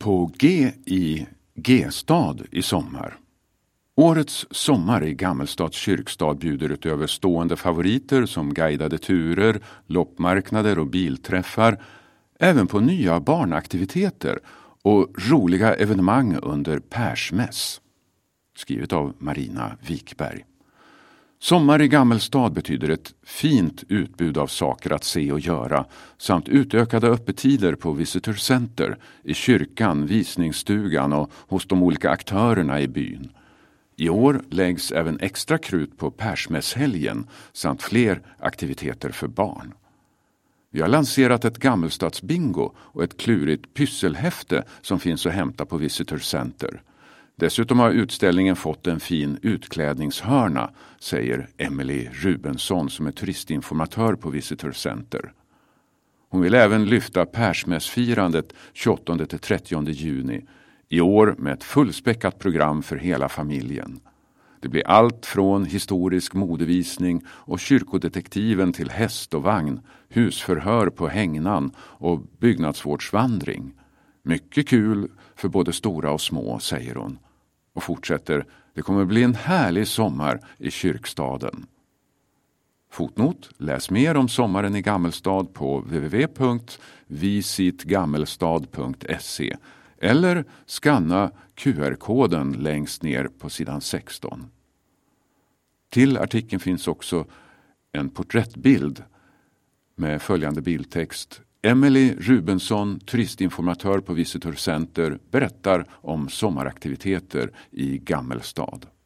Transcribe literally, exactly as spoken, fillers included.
På G i G-stad i sommar. Årets sommar i Gammelstads kyrkstad bjuder utöver stående favoriter som guidade turer, loppmarknader och bilträffar även på nya barnaktiviteter och roliga evenemang under Persmäss. Skrivet av Marina Wikberg. Sommar i Gammelstad betyder ett fint utbud av saker att se och göra samt utökade öppettider på Visitor Center, i kyrkan, visningsstugan och hos de olika aktörerna i byn. I år läggs även extra krut på Persmässhelgen samt fler aktiviteter för barn. Vi har lanserat ett Gammelstadsbingo och ett klurigt pysselhäfte som finns att hämta på Visitor Center. Dessutom har utställningen fått en fin utklädningshörna, säger Emily Rubensson som är turistinformatör på Visitor Center. Hon vill även lyfta Persmässfirandet tjugoåttonde till trettionde juni, i år med ett fullspäckat program för hela familjen. Det blir allt från historisk modevisning och kyrkodetektiven till häst och vagn, husförhör på hängnan och byggnadsvårdsvandring. Mycket kul för både stora och små, säger hon. Och fortsätter, det kommer bli en härlig sommar i kyrkstaden. Fotnot, läs mer om sommaren i Gammelstad på w w w punkt visitgammelstad punkt se eller skanna Q R-koden längst ner på sidan sexton. Till artikeln finns också en porträttbild med följande bildtext. Emily Rubensson, turistinformatör på Visitor Center, berättar om sommaraktiviteter i Gammelstad.